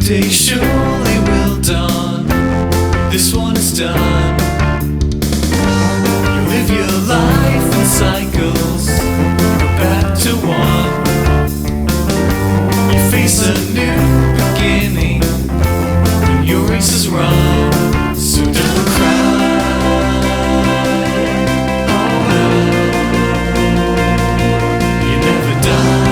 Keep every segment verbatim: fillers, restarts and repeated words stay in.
day surely will dawn. This one is done. You live your life in cycles, go back to one. You face a new beginning when your race is run. So don't cry. Oh no, you never die.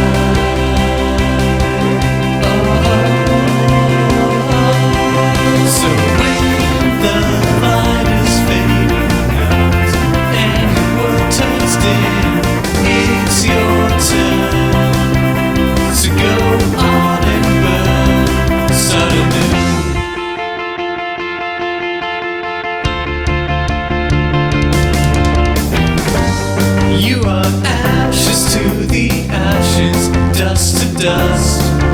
Oh, oh, oh. So when the light is fading out and your world turns dim, it's your turn to go on and burn, start anew. You are ashes to the ashes, dust to dust.